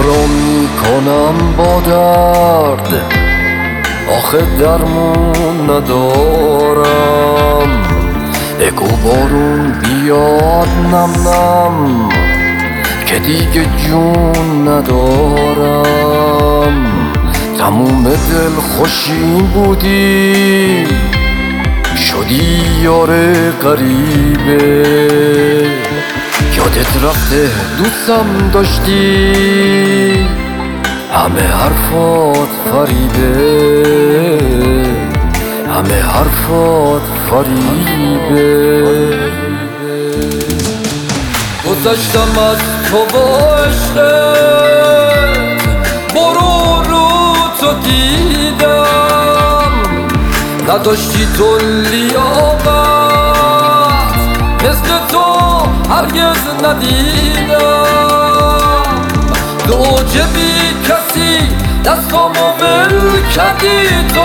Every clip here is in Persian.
رو میکنم با درد، آخه درمون ندارم. بگو بارون بیاد نم نم که دیگه جون ندارم. تموم دل خوشی بودی، شدی یار غریبه. یادت رفته دوستم داشتی، همه حرفات فریبه، همه حرفات فریبه. گذشتم از تو با عشقت، برو رو تو دیدم. نداشتی تو لیاقت، مثل تو هرگز ندیدم. تو عجبی کسی دستامو ول کردی، تو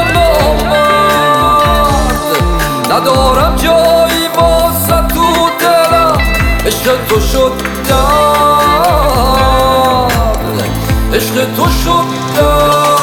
نامرد. ندارم جایی واسه تو دلم، عشق تو شد درد، عشق تو شد درد.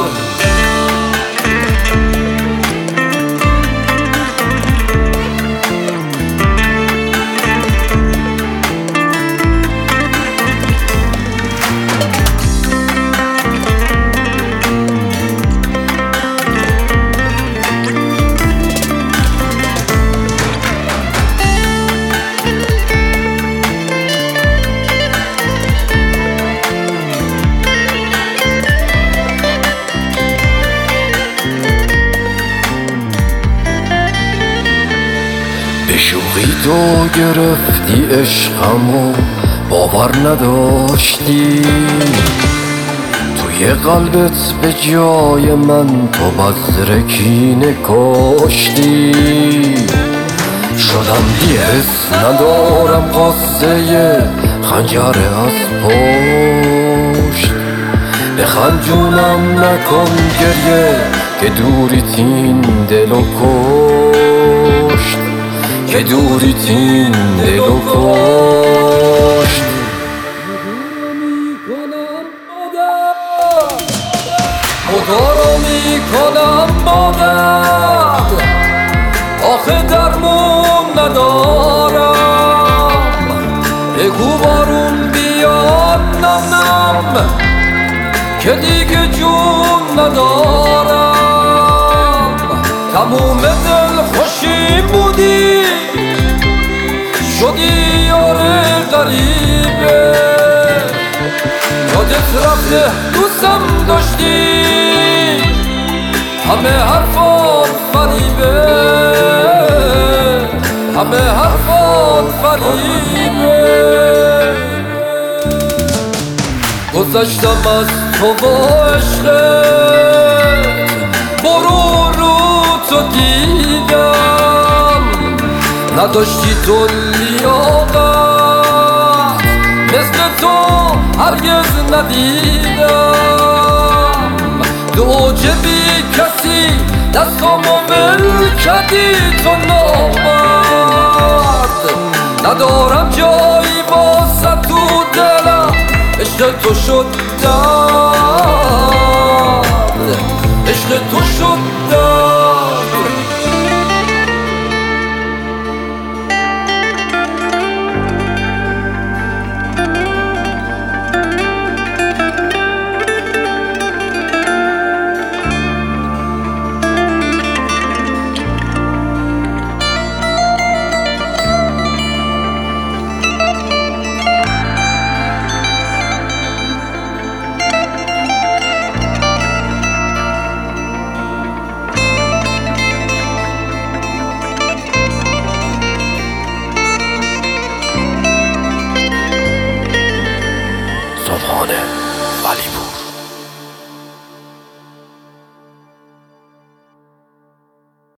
به شوقی تو گرفتی عشقمو، باور نداشتی توی قلبت به جای من تو بذر کینه کاشتی. شدم بی‌حس ندارم قصه خنجر از پشت. بخند جونم نکن گریه که دوریت این دلو کشت، که دوریت این دلو کشت. خدا رو میکنم مادر، آخه درمون ندارم. بگو بارون بیاد نم نم که دیگه جون ندارم. تموم دل خوشی بودی، شدی یار غریبه. یادت رفته دوستم داشتی، همه حرفات فریبه، همه حرفات فریبه. گذشتم از تو با عشقت، برو رو تو دیدم. نداشتی تو لیاقت، مثل تو هرگز ندیدم. تو عجبی کسی دستامو ول کردی، تو نامرد. ندارم جایی واسه تو دلم، عشق تو شد درد.